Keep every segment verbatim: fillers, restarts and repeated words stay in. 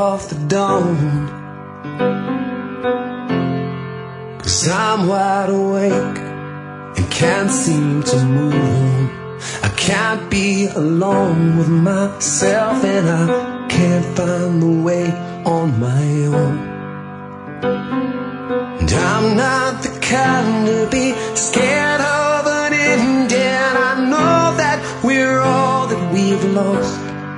of the dawn. 'Cause I'm wide awake and can't seem to move on. I can't be alone with myself, and I can't find the way on my own. And I'm not the kind to be scared of an ending. I know that we're all that we've lost,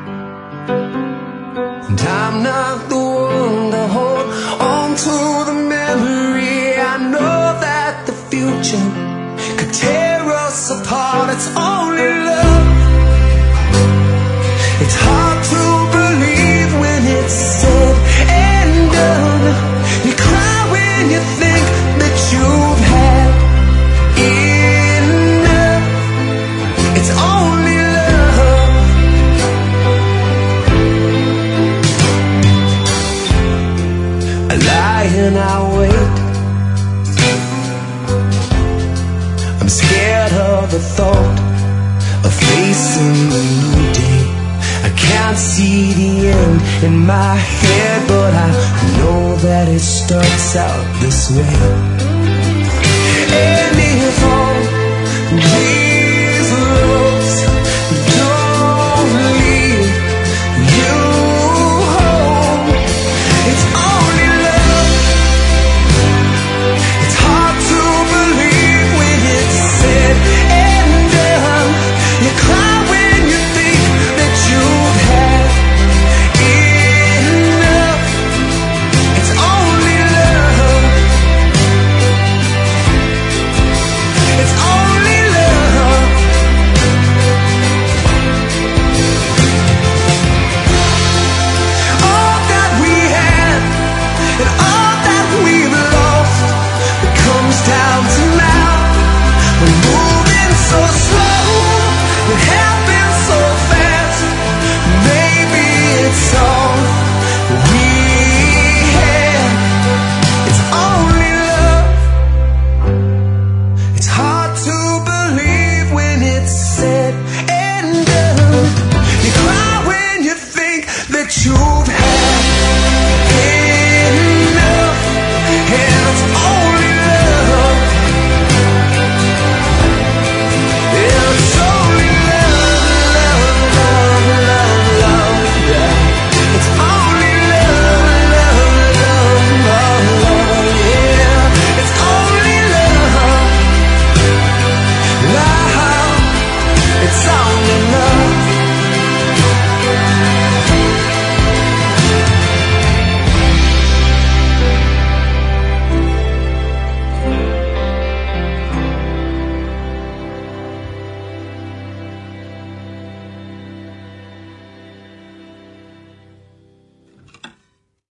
and I'm not the one to hold on to the memory. I know that the future could tear us apart. It's only love. It's hard to believe when it's said and done. You cry when you think that you've had enough. It's only love. I lie and I wait. I'm scared of the thought of facing a new day. I can't see the end in my head, but I know that it starts out this way. And if all we